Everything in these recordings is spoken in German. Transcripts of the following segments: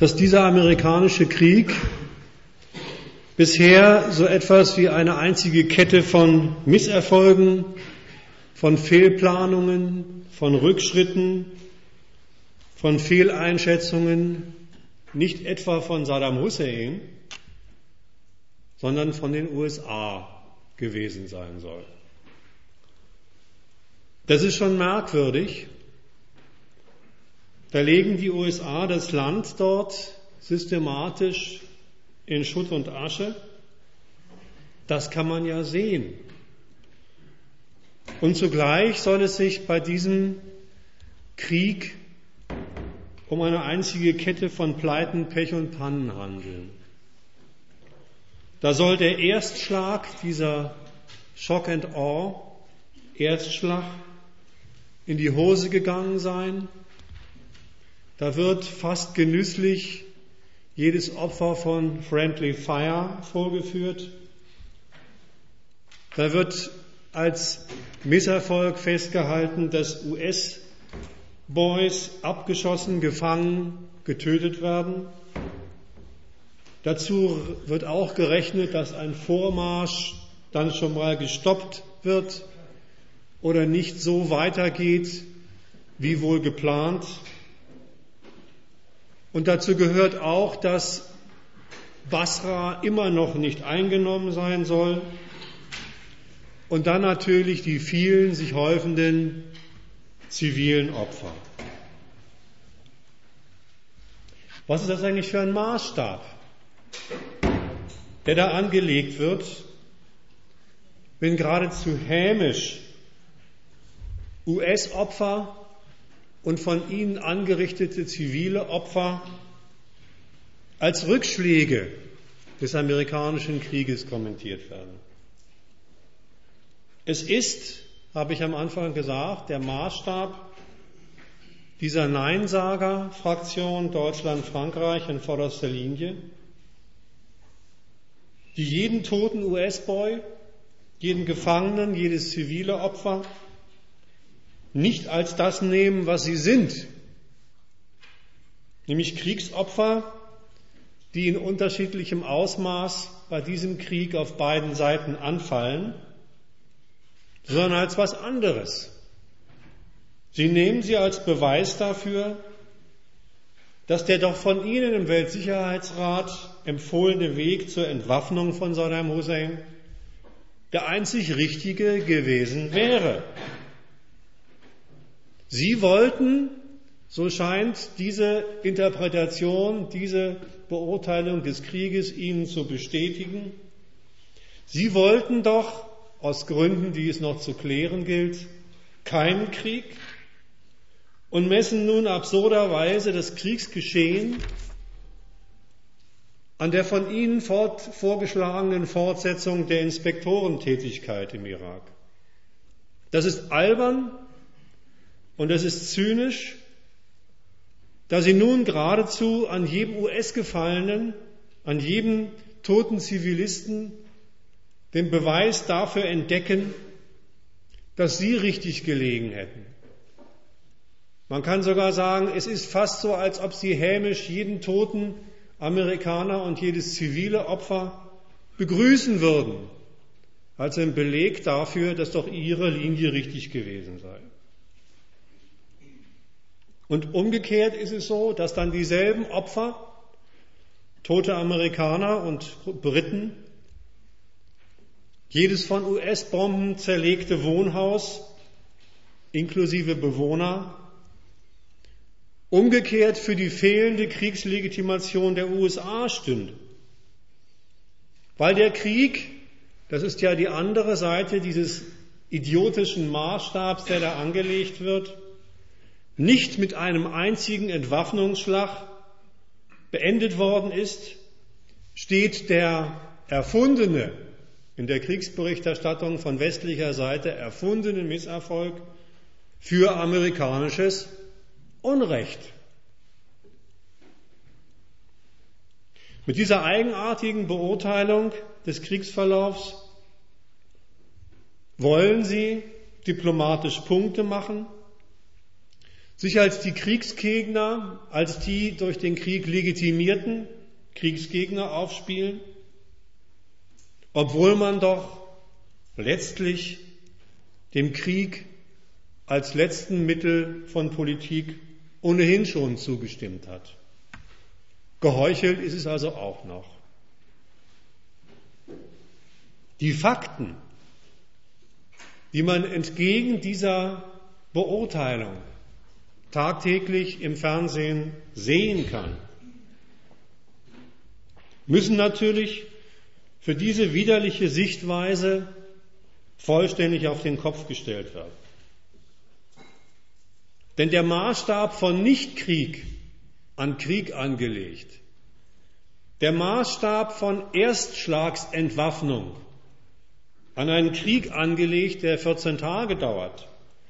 dass dieser amerikanische Krieg bisher so etwas wie eine einzige Kette von Misserfolgen, von Fehlplanungen, von Rückschritten, von Fehleinschätzungen, nicht etwa von Saddam Hussein, sondern von den USA gewesen sein soll. Das ist schon merkwürdig. Da legen die USA das Land dort systematisch in Schutt und Asche. Das kann man ja sehen. Und zugleich soll es sich bei diesem Krieg um eine einzige Kette von Pleiten, Pech und Pannen handeln. Da soll der Erstschlag, dieser Shock and Awe, Erstschlag, in die Hose gegangen sein. Da wird fast genüsslich jedes Opfer von Friendly Fire vorgeführt. Da wird als Misserfolg festgehalten, dass US-Boys abgeschossen, gefangen, getötet werden. Dazu wird auch gerechnet, dass ein Vormarsch dann schon mal gestoppt wird oder nicht so weitergeht, wie wohl geplant. Und dazu gehört auch, dass Basra immer noch nicht eingenommen sein soll. Und dann natürlich die vielen sich häufenden zivilen Opfer. Was ist das eigentlich für ein Maßstab, der da angelegt wird, wenn geradezu hämisch US-Opfer und von ihnen angerichtete zivile Opfer als Rückschläge des amerikanischen Krieges kommentiert werden? Es ist, habe ich am Anfang gesagt, der Maßstab dieser Neinsager-Fraktion Deutschland-Frankreich in vorderster Linie, die jeden toten US-Boy, jeden Gefangenen, jedes zivile Opfer nicht als das nehmen, was sie sind, nämlich Kriegsopfer, die in unterschiedlichem Ausmaß bei diesem Krieg auf beiden Seiten anfallen, sondern als was anderes. Sie nehmen sie als Beweis dafür, dass der doch von Ihnen im Weltsicherheitsrat empfohlene Weg zur Entwaffnung von Saddam Hussein der einzig richtige gewesen wäre. Sie wollten, so scheint diese Interpretation, diese Beurteilung des Krieges Ihnen zu bestätigen, Sie wollten doch, aus Gründen, die es noch zu klären gilt, keinen Krieg und messen nun absurderweise das Kriegsgeschehen an der von Ihnen vorgeschlagenen Fortsetzung der Inspektorentätigkeit im Irak. Das ist albern und das ist zynisch, da Sie nun geradezu an jedem US-Gefallenen, an jedem toten Zivilisten den Beweis dafür entdecken, dass Sie richtig gelegen hätten. Man kann sogar sagen, es ist fast so, als ob Sie hämisch jeden toten Amerikaner und jedes zivile Opfer begrüßen würden, als ein Beleg dafür, dass doch Ihre Linie richtig gewesen sei. Und umgekehrt ist es so, dass dann dieselben Opfer, tote Amerikaner und Briten, jedes von US-Bomben zerlegte Wohnhaus, inklusive Bewohner, umgekehrt für die fehlende Kriegslegitimation der USA stünde. Weil der Krieg, das ist ja die andere Seite dieses idiotischen Maßstabs, der da angelegt wird, nicht mit einem einzigen Entwaffnungsschlag beendet worden ist, steht der erfundene, in der Kriegsberichterstattung von westlicher Seite erfundene Misserfolg für amerikanisches Unrecht. Mit dieser eigenartigen Beurteilung des Kriegsverlaufs wollen Sie diplomatisch Punkte machen, sich als die Kriegsgegner, als die durch den Krieg legitimierten Kriegsgegner aufspielen, obwohl man doch letztlich dem Krieg als letzten Mittel von Politik ohnehin schon zugestimmt hat. Geheuchelt ist es also auch noch. Die Fakten, die man entgegen dieser Beurteilung tagtäglich im Fernsehen sehen kann, müssen natürlich für diese widerliche Sichtweise vollständig auf den Kopf gestellt werden. Denn der Maßstab von Nichtkrieg an Krieg angelegt, der Maßstab von Erstschlagsentwaffnung an einen Krieg angelegt, der 14 Tage dauert,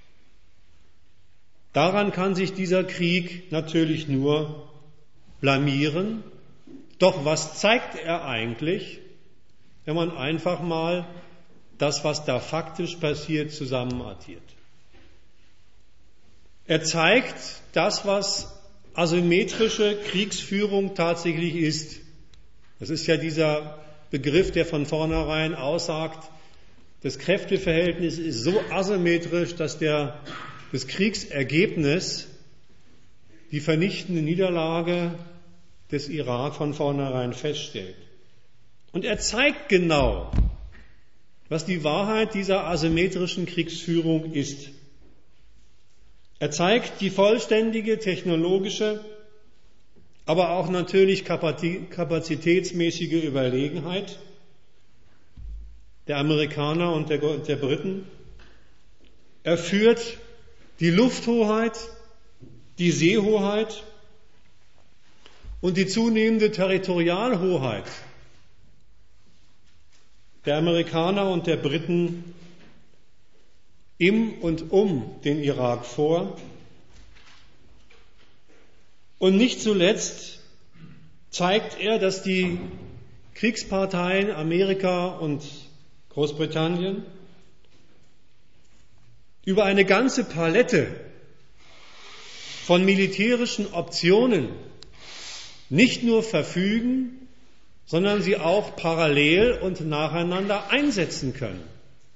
daran kann sich dieser Krieg natürlich nur blamieren. Doch was zeigt er eigentlich, wenn man einfach mal das, was da faktisch passiert, zusammenaddiert? Er zeigt das, was asymmetrische Kriegsführung tatsächlich ist. Das ist ja dieser Begriff, der von vornherein aussagt, das Kräfteverhältnis ist so asymmetrisch, dass das Kriegsergebnis die vernichtende Niederlage des Irak von vornherein feststellt. Und er zeigt genau, was die Wahrheit dieser asymmetrischen Kriegsführung ist. Er zeigt die vollständige technologische, aber auch natürlich kapazitätsmäßige Überlegenheit der Amerikaner und der Briten. Er führt die Lufthoheit, die Seehoheit und die zunehmende Territorialhoheit der Amerikaner und der Briten im und um den Irak vor. Und nicht zuletzt zeigt er, dass die Kriegsparteien Amerika und Großbritannien über eine ganze Palette von militärischen Optionen nicht nur verfügen, sondern sie auch parallel und nacheinander einsetzen können.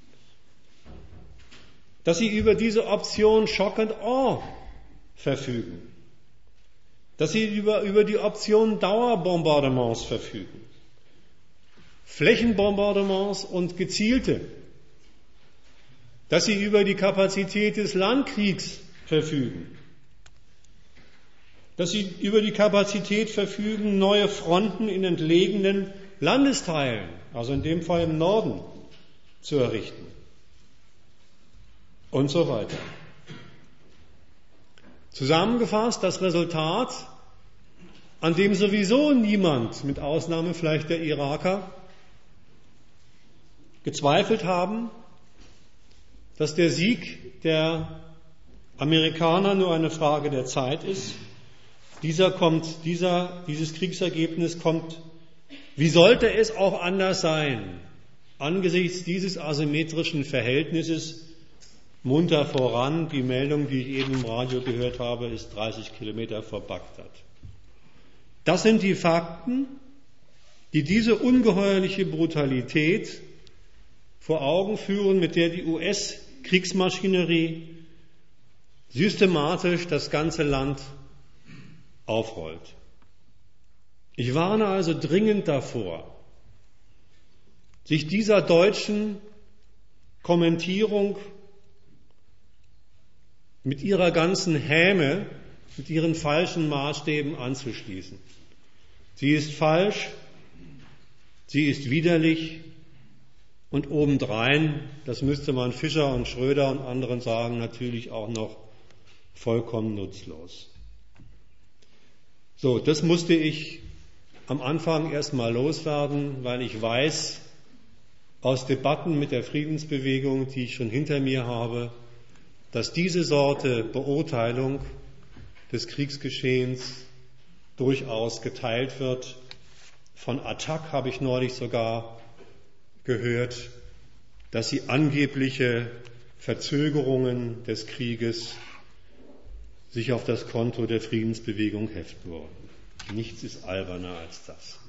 Dass sie über diese Option Shock and Awe verfügen. Dass sie über die Option Dauerbombardements verfügen. Flächenbombardements und gezielte. Dass sie über die Kapazität des Landkriegs verfügen. Dass sie über die Kapazität verfügen, neue Fronten in entlegenen Landesteilen, also in dem Fall im Norden, zu errichten. Und so weiter. Zusammengefasst, das Resultat, an dem sowieso niemand, mit Ausnahme vielleicht der Iraker, gezweifelt haben, dass der Sieg der Amerikaner nur eine Frage der Zeit ist. Dieses Kriegsergebnis kommt, wie sollte es auch anders sein, angesichts dieses asymmetrischen Verhältnisses munter voran. Die Meldung, die ich eben im Radio gehört habe, ist 30 Kilometer vor Bagdad. Das sind die Fakten, die diese ungeheuerliche Brutalität vor Augen führen, mit der die US-Kriegsmaschinerie systematisch das ganze Land aufrollt. Ich warne also dringend davor, sich dieser deutschen Kommentierung mit ihrer ganzen Häme, mit ihren falschen Maßstäben anzuschließen. Sie ist falsch, sie ist widerlich und obendrein, das müsste man Fischer und Schröder und anderen sagen, natürlich auch noch vollkommen nutzlos. So, das musste ich am Anfang erstmal loswerden, weil ich weiß aus Debatten mit der Friedensbewegung, die ich schon hinter mir habe, dass diese Sorte Beurteilung des Kriegsgeschehens durchaus geteilt wird. Von Attac habe ich neulich sogar gehört, dass sie angebliche Verzögerungen des Krieges sich auf das Konto der Friedensbewegung heften wollen. Nichts ist alberner als das.